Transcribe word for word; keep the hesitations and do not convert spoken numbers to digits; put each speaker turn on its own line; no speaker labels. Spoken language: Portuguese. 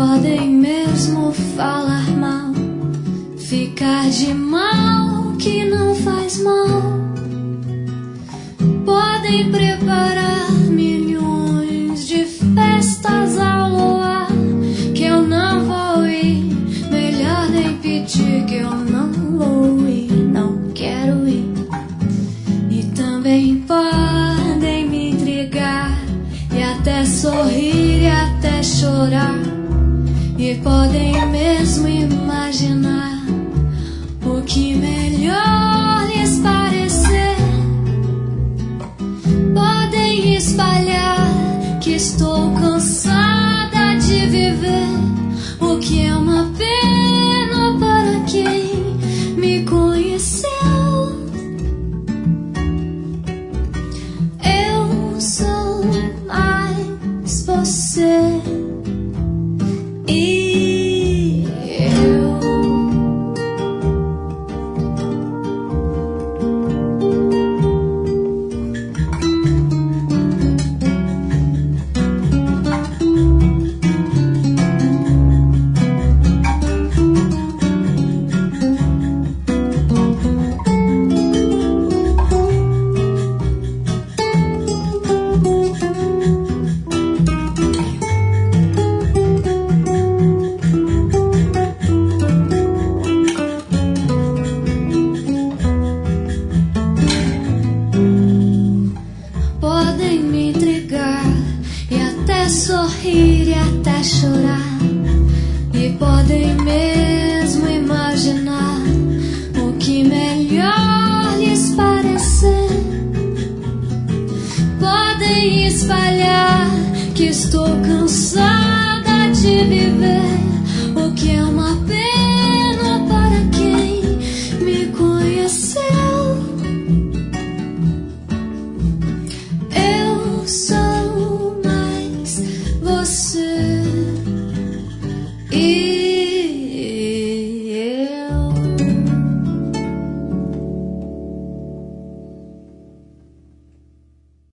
podem mesmo falar mal, ficar de mal que não faz mal. Podem preparar milhões de festas ao luar, que eu não vou ir. Melhor nem pedir, que eu não vou ir, não quero ir. E também podem me intrigar, e até sorrir e até chorar, e podem mesmo imaginar o que melhor lhes parecer. Podem espalhar que estou cansada de viver, o que é uma pena para quem me conheceu. Eu sou mais você e eu. Podem me intrigar e até sorrir e até chorar, e podem mesmo imaginar o que melhor lhes parecer. Podem espalhar que estou cansada de viver, o que é uma pena